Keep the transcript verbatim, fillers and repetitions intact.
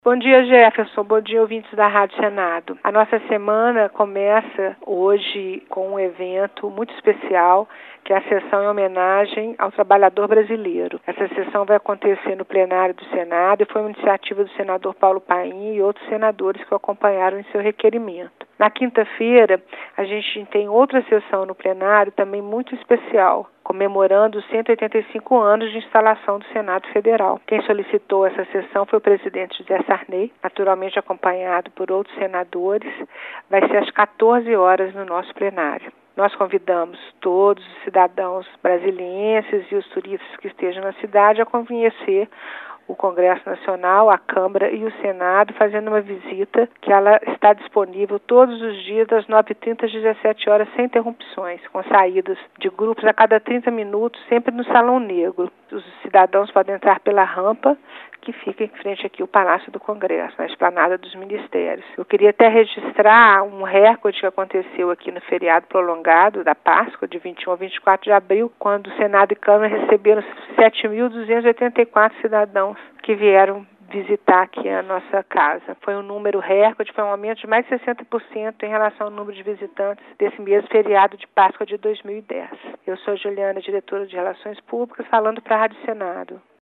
Bom dia, Jefferson. Bom dia, ouvintes da Rádio Senado. A nossa semana começa hoje com um evento muito especial, que é a sessão em homenagem ao trabalhador brasileiro. Essa sessão vai acontecer no plenário do Senado e foi uma iniciativa do senador Paulo Paim e outros senadores que o acompanharam em seu requerimento. Na quinta-feira, a gente tem outra sessão no plenário também muito especial, comemorando os cento e oitenta e cinco anos de instalação do Senado Federal. Quem solicitou essa sessão foi o presidente José Sarney, naturalmente acompanhado por outros senadores. Vai ser às quatorze horas no nosso plenário. Nós convidamos todos os cidadãos brasilienses e os turistas que estejam na cidade a conhecer o Congresso Nacional, a Câmara e o Senado, fazendo uma visita que ela está disponível todos os dias das nove e trinta às dezessete horas sem interrupções, com saídas de grupos a cada trinta minutos, sempre no Salão Negro. Os cidadãos podem entrar pela rampa que fica em frente aqui ao Palácio do Congresso, na esplanada dos ministérios. Eu queria até registrar um recorde que aconteceu aqui no feriado prolongado da Páscoa, de vinte e um a vinte e quatro de abril, quando o Senado e Câmara receberam sete mil duzentos e oitenta e quatro cidadãos que vieram visitar aqui a nossa casa. Foi um número recorde, foi um aumento de mais de sessenta por cento em relação ao número de visitantes desse mesmo feriado de Páscoa de dois mil e dez. Eu sou Juliana, diretora de Relações Públicas, falando para a Rádio Senado.